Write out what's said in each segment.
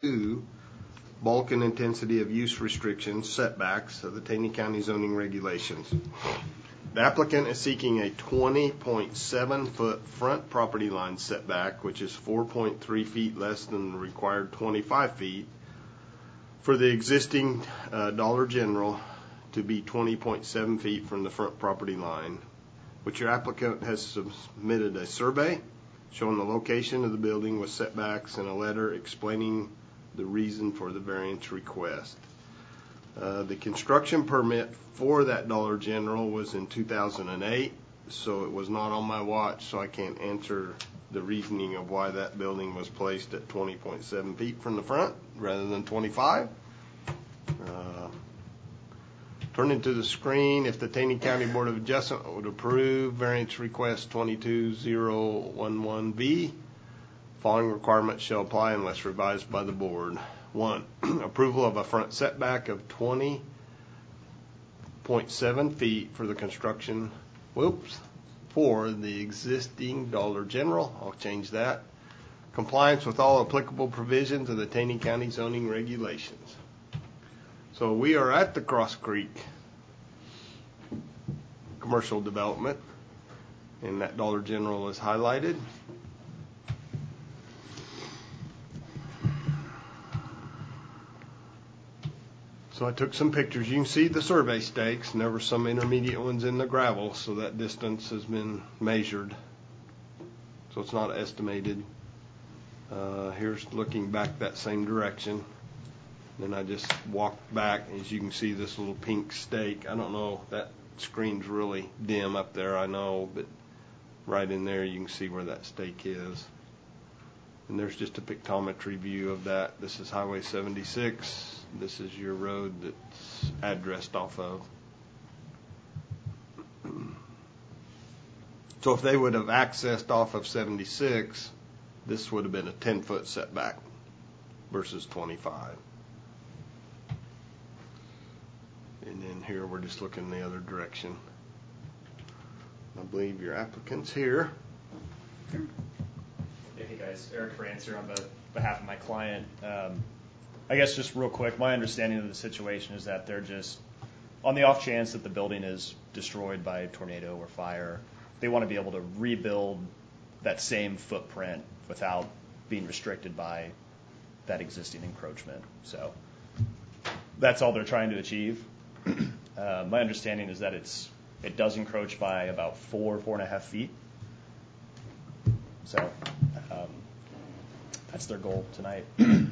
22 bulk and intensity of use restrictions, setbacks of the Taney County zoning regulations. The applicant is seeking a 20.7 foot front property line setback, which is 4.3 feet less than the required 25 feet, for the existing Dollar General to be 20.7 feet from the front property line, which your applicant has submitted a survey showing the location of the building with setbacks and a letter explaining the reason for the variance request. The construction permit for that Dollar General was in 2008, so it was not on my watch, so I can't answer the reasoning of why that building was placed at 20.7 feet from the front rather than 25. Turning to the screen, if the Taney County Board of Adjustment would approve variance request 22011B, following requirements shall apply unless revised by the board. 1. Approval of a front setback of 20.7 feet for the construction, for the existing Dollar General. I'll change that. Compliance with all applicable provisions of the Taney County zoning regulations. So we are at the Cross Creek commercial development, and that Dollar General is highlighted. So I took some pictures. You can see the survey stakes, and there were some intermediate ones in the gravel, so that distance has been measured. So it's not estimated. Here's looking back that same direction. Then I just walked back, as you can see this little pink stake. I don't know, that screen's really dim up there, I know, but right in there you can see where that stake is. And there's just a pictometry view of that. This is Highway 76. This is your road that's addressed off of. So if they would have accessed off of 76, this would have been a 10-foot setback versus 25. And then here we're just looking the other direction. I believe your applicant's here. Hey guys, Eric France here on behalf of my client. I guess just real quick, my understanding of the situation is that they're just, on the off chance that the building is destroyed by a tornado or fire, they want to be able to rebuild that same footprint without being restricted by that existing encroachment. So that's all they're trying to achieve. My understanding is that it does encroach by about 4.5 feet. So that's their goal tonight. Okay.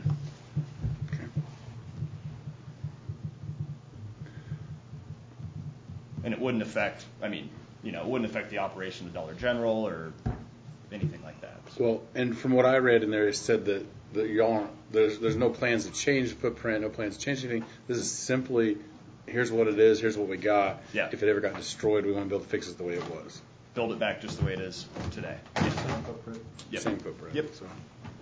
And it wouldn't affect, it wouldn't affect the operation of Dollar General or anything like that. So. Well, and from what I read in there, it said that y'all aren't, there's no plans to change the footprint, no plans to change anything. This is simply, here's what it is, here's what we got. Yeah. If it ever got destroyed, we want to be able to fix it the way it was. Build it back just the way it is today. Same footprint. Yep. Same footprint. Yep. So.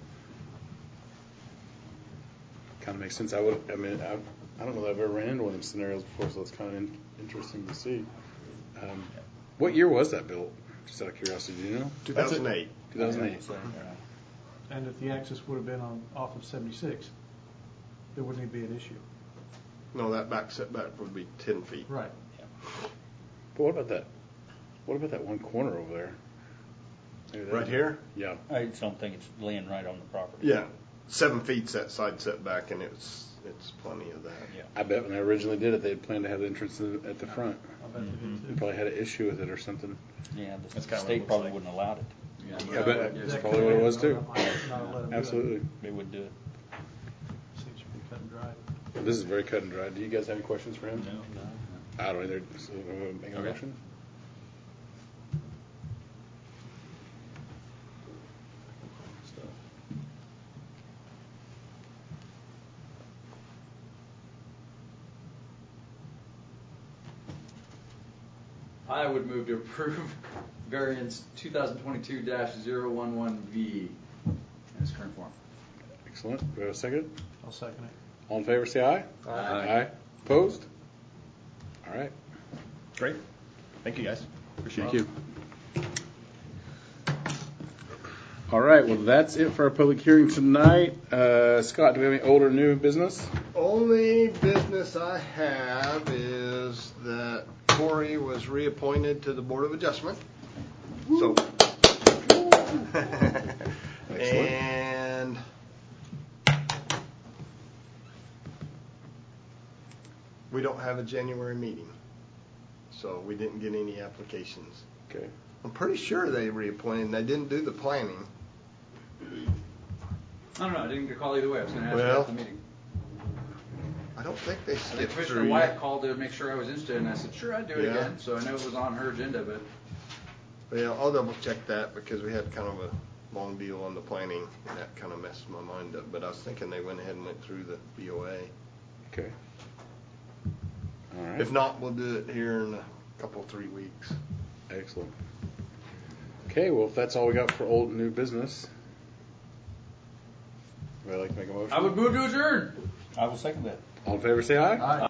Kind of makes sense. I don't know that I've ever ran into one of them scenarios before, so it's kind of interesting to see. What year was that built? Just out of curiosity, do you know? 2008. 2008. And if the access would have been off of 76, there wouldn't even be an issue. No, that back setback would be 10 feet. Right. Yeah. But what about that? What about that one corner over there? Right here? Yeah. I don't think it's laying right on the property. Yeah. 7 feet's that side setback, and it's plenty of that. Yeah. I bet when they originally did it, they had planned to have the entrance at the front. I bet they did They too. probably had an issue with it or something. Yeah, That's the kinda what it state looks probably like. wouldn't allow it. I bet that's probably what it was too. Absolutely. They would do it. Seems pretty cut and dry. This is very cut and dry. Do you guys have any questions for him? No. I don't either. So, make a Okay. motion. I would move to approve variance 2022-011V in its current form. Excellent. Do we have a second? I'll second it. All in favor, say aye. Aye. Opposed? All right. Great. Thank you, guys. Appreciate Thank it. you. All right, well, that's it for our public hearing tonight. Scott, do we have any old or new business? Only business I have is that Corey was reappointed to the Board of Adjustment. So, and we don't have a January meeting, so we didn't get any applications. Okay. I'm pretty sure they reappointed, and they didn't do the planning. I don't know. I didn't get a call either way. I was going to ask you Well, at the meeting. I don't think they I think skipped Commissioner through. Wyatt called to make sure I was interested, and I said, sure, I'd do it Yeah. again. So I know it was on her agenda, but Well, I'll double check that because we had kind of a long deal on the planning, and that kind of messed my mind up. But I was thinking they went ahead and went through the BOA. Okay. All right. If not, we'll do it here in a couple, 3 weeks. Excellent. Okay, well, if that's all we got for old and new business, would I like to make a motion? I would move to adjourn. I will second that. All in favor, say aye. Aye.